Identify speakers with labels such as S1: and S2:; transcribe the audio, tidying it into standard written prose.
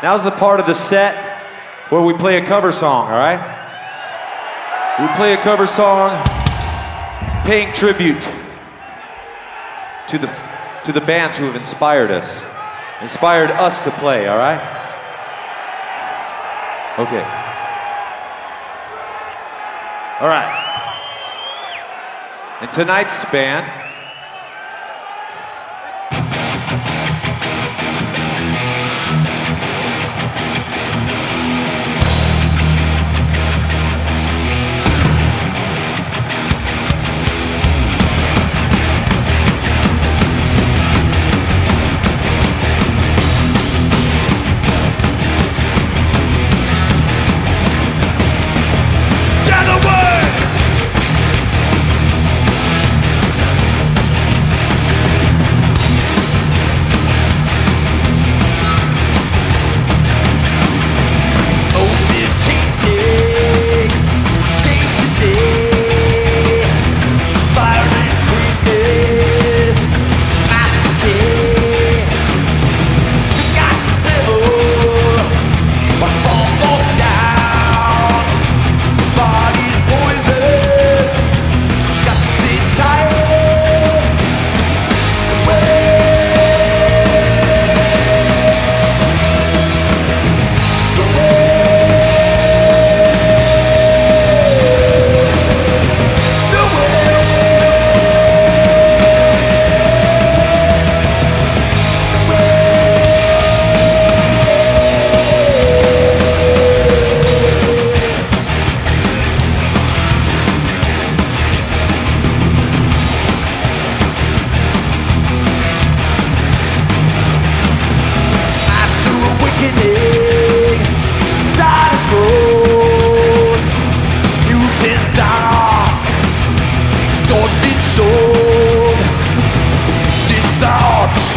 S1: Now's the part of the set where we play a cover song, all right? We play a cover song paying tribute to the bands who have inspired us to play, all right? Okay. All right. And tonight's band distorted soul, thoughts